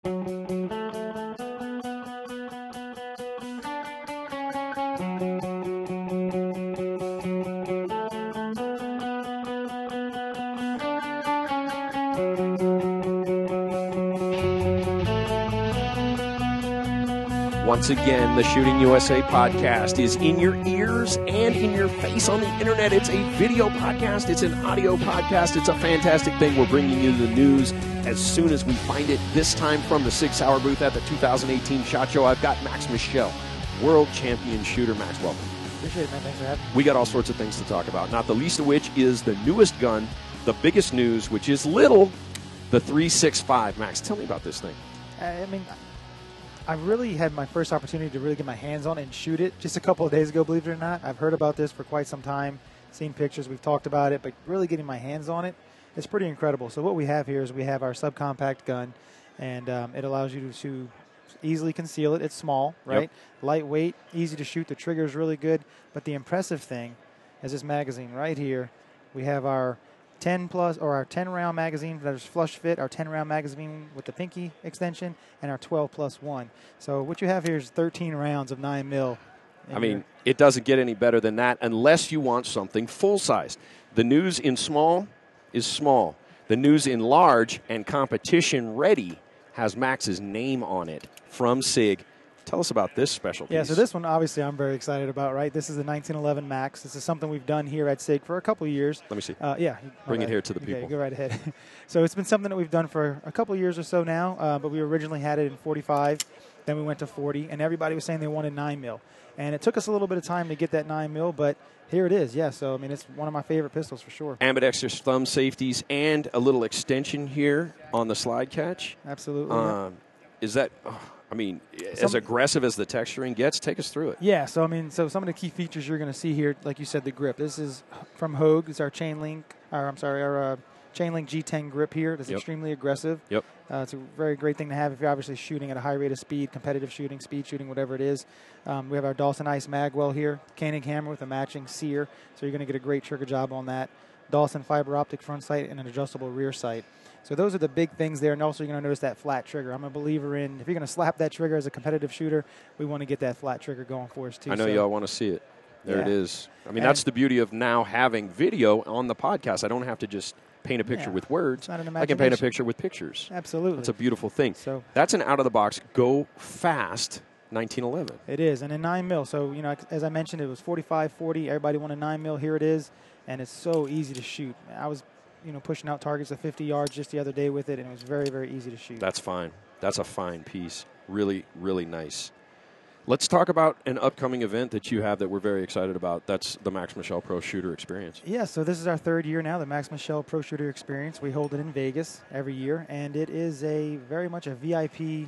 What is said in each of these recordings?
Once again, the Shooting USA podcast is in your ears and in your face on the internet. It's a video podcast. It's an audio podcast. It's a fantastic thing. We're bringing you the news as soon as we find it. This time from the Sig Sauer booth at the 2018 SHOT Show, I've got Max Michel, world champion shooter. Max, welcome. Appreciate it, man. Thanks for having me. We got all sorts of things to talk about, not the least of which is the newest gun, the biggest news, which is little, the 365. Max, tell me about this thing. I really had my first opportunity to really get my hands on it and shoot it just a couple of days ago, believe it or not. I've heard about this for quite some time, seen pictures, we've talked about it, but really getting my hands on it, it's pretty incredible. So what we have here is we have our subcompact gun, and it allows you to easily conceal it. It's small, right? Yep. Lightweight, easy to shoot. The trigger is really good, but the impressive thing is this magazine right here. We have our 10 round magazine that is flush fit, our 10 round magazine with the pinky extension, and our 12+1. So what you have here is 13 rounds of 9mm. I mean, it doesn't get any better than that unless you want something full-sized. The news in small is small. The news in large and competition-ready has Max's name on it from SIG. Tell us about this special piece. Yeah, so this one, obviously, I'm very excited about, right? This is the 1911 Max. This is something we've done here at SIG for a couple of years. Let me see. Yeah. Bring it here to the people. Okay, go right ahead. So it's been something that we've done for a couple of years or so now, but we originally had it in 45. Then we went to 40, and everybody was saying they wanted 9mm. And it took us a little bit of time to get that 9mm, but here it is. Yeah, so, I mean, it's one of my favorite pistols for sure. Ambidextrous thumb safeties and a little extension here on the slide catch. Absolutely. Yeah. Is that... as aggressive as the texturing gets, take us through it. Yeah, so some of the key features you're going to see here, like you said, the grip. This is from Hogue. It's our chain link G10 grip here. It's extremely aggressive. Yep. It's a very great thing to have if you're obviously shooting at a high rate of speed, competitive shooting, speed shooting, whatever it is. We have our Dawson Ice Magwell here, Koenig hammer with a matching sear, so you're going to get a great trigger job on that. Dawson fiber optic front sight and an adjustable rear sight. So those are the big things there, and also you're going to notice that flat trigger. I'm a believer in, if you're going to slap that trigger as a competitive shooter, we want to get that flat trigger going for us too. I know y'all want to see it. There it is. I mean, that's the beauty of now having video on the podcast. I don't have to just paint a picture with words. I can paint a picture with pictures. Absolutely. It's a beautiful thing. So that's an out-of-the-box, go fast 1911. It is, and in 9mm. So, as I mentioned, it was 45, 40. Everybody wanted 9mm. Here it is, and it's so easy to shoot. I was pushing out targets of 50 yards just the other day with it, and it was very, very easy to shoot. That's fine. That's a fine piece. Really, really nice. Let's talk about an upcoming event that you have that we're very excited about. That's the Max Michel Pro Shooter Experience. Yeah, so this is our third year now, the Max Michel Pro Shooter Experience. We hold it in Vegas every year, and it is very much a VIP,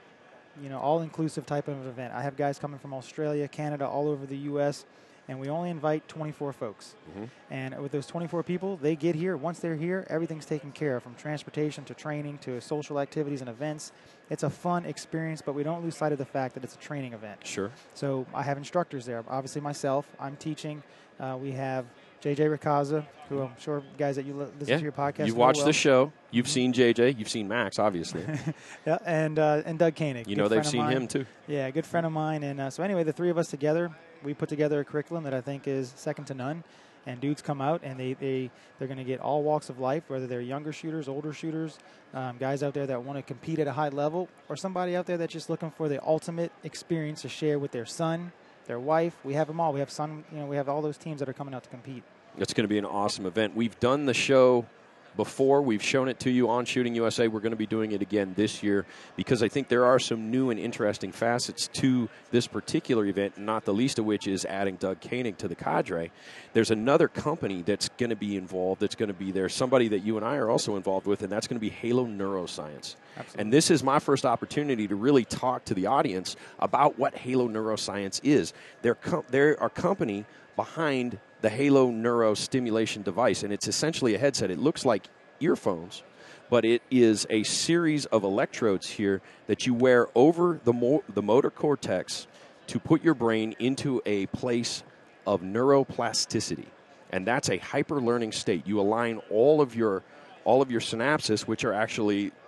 all-inclusive type of event. I have guys coming from Australia, Canada, all over the U.S., and we only invite 24 folks. Mm-hmm. And with those 24 people, they get here. Once they're here, everything's taken care of, from transportation to training to social activities and events. It's a fun experience, but we don't lose sight of the fact that it's a training event. Sure. So I have instructors there. Obviously myself, I'm teaching. We have JJ Ricazza, who I'm sure guys that you listen to your podcast. You've watched the show. You've seen JJ. You've seen Max, obviously. Yeah, and Doug Koenig. They've seen him too. Yeah, a good friend of mine. And so anyway, the three of us together, we put together a curriculum that I think is second to none. And dudes come out, and they're going to get all walks of life, whether they're younger shooters, older shooters, guys out there that want to compete at a high level, or somebody out there that's just looking for the ultimate experience to share with their son, their wife. We have them all. We have we have all those teams that are coming out to compete. It's going to be an awesome event. We've done the show before. We've shown it to you on Shooting USA. We're going to be doing it again this year because I think there are some new and interesting facets to this particular event, not the least of which is adding Doug Koenig to the cadre. There's another company that's going to be involved, that's going to be there, somebody that you and I are also involved with, and that's going to be Halo Neuroscience. Absolutely. And this is my first opportunity to really talk to the audience about what Halo Neuroscience is. They're a company behind the Halo Neuro stimulation device, and it's essentially a headset. It looks like earphones, but it is a series of electrodes here that you wear over the motor cortex to put your brain into a place of neuroplasticity, and that's a hyper-learning state. You align all of your synapses, which are actually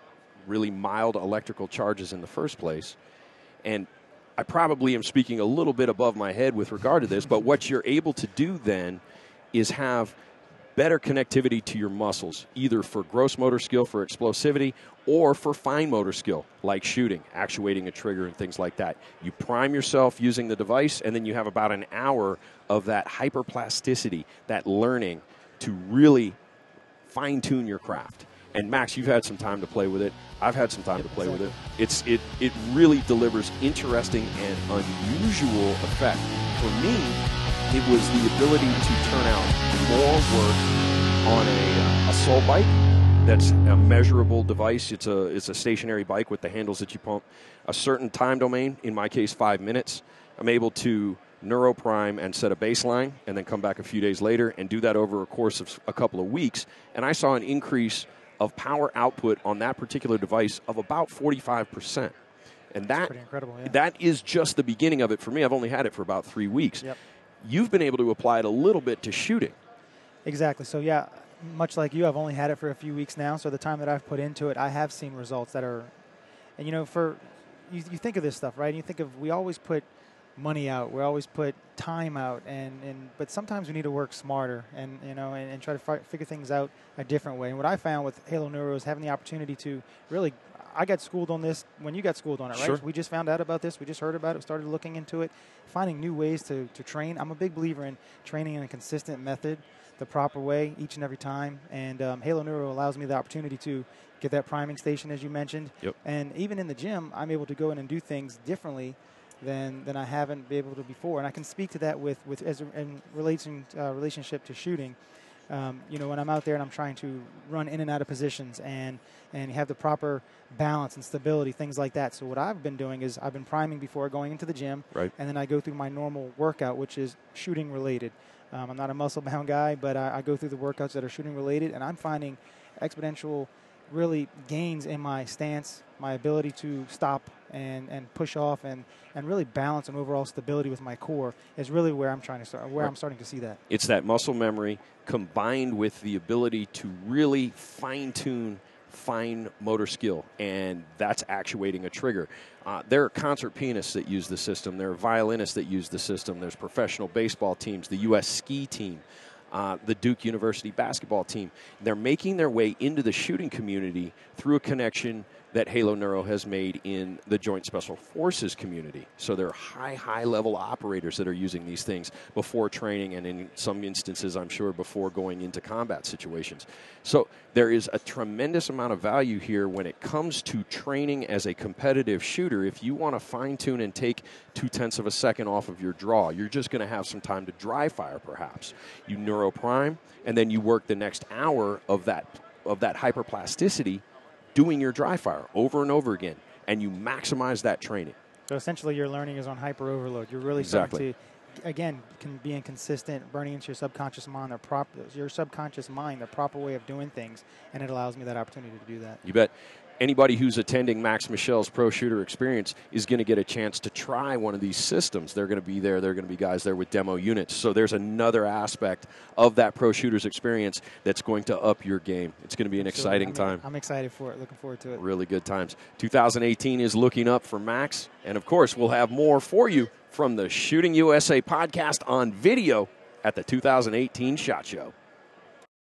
really mild electrical charges in the first place. And I probably am speaking a little bit above my head with regard to this, but what you're able to do then is have better connectivity to your muscles, either for gross motor skill, for explosivity, or for fine motor skill, like shooting, actuating a trigger, and things like that. You prime yourself using the device, and then you have about an hour of that hyperplasticity, that learning to really fine-tune your craft. And Max, you've had some time to play with it. I've had some time to play with it. It really delivers interesting and unusual effect. For me, it was the ability to turn out more work on a Soul bike. That's a measurable device. It's a stationary bike with the handles that you pump. A certain time domain, in my case 5 minutes. I'm able to neuroprime and set a baseline and then come back a few days later and do that over a course of a couple of weeks. And I saw an increase of power output on that particular device of about 45%. And that's pretty incredible, yeah. That is just the beginning of it for me. I've only had it for about 3 weeks. Yep. You've been able to apply it a little bit to shooting. Exactly. So, yeah, much like you, I've only had it for a few weeks now. So the time that I've put into it, I have seen results that are, and, you know, you think of this stuff, right? And you think of, we always put money out, we always put time out, but sometimes we need to work smarter and try to figure things out a different way. And what I found with Halo Neuro is having the opportunity to really, I got schooled on this when you got schooled on it, right? Sure. We just found out about this, we just heard about it, started looking into it, finding new ways to train. I'm a big believer in training in a consistent method, the proper way, each and every time. And Halo Neuro allows me the opportunity to get that priming station, as you mentioned. Yep. And even in the gym, I'm able to go in and do things differently than I haven't been able to before. And I can speak to that in relationship to shooting. When I'm out there and I'm trying to run in and out of positions and have the proper balance and stability, things like that. So what I've been doing is I've been priming before going into the gym, right, and then I go through my normal workout, which is shooting related. I'm not a muscle-bound guy, but I go through the workouts that are shooting related, and I'm finding exponential really gains in my stance, my ability to stop and push off and really balance and overall stability with my core is really where I'm trying to start, where I'm starting to see that. It's that muscle memory combined with the ability to really fine-tune fine motor skill, and that's actuating a trigger. There are concert pianists that use the system. There are violinists that use the system. There's professional baseball teams, the U.S. ski team, the Duke University basketball team. They're making their way into the shooting community through a connection that Halo Neuro has made in the Joint Special Forces community. So there are high-level operators that are using these things before training and in some instances, I'm sure, before going into combat situations. So there is a tremendous amount of value here when it comes to training as a competitive shooter. If you want to fine-tune and take 0.2 of a second off of your draw, you're just going to have some time to dry fire perhaps. You neuroprime, and then you work the next hour of that hyperplasticity doing your dry fire over and over again, and you maximize that training. So essentially your learning is on hyper overload. You're really starting to, again, being consistent, burning into your subconscious mind, the proper way of doing things, and it allows me that opportunity to do that. You bet. Anybody who's attending Max Michel's Pro Shooter Experience is going to get a chance to try one of these systems. They're going to be there. There are going to be guys there with demo units. So there's another aspect of that Pro Shooter's Experience that's going to up your game. It's going to be an exciting time. I'm excited for it. Looking forward to it. Really good times. 2018 is looking up for Max. And, of course, we'll have more for you from the Shooting USA podcast on video at the 2018 SHOT Show.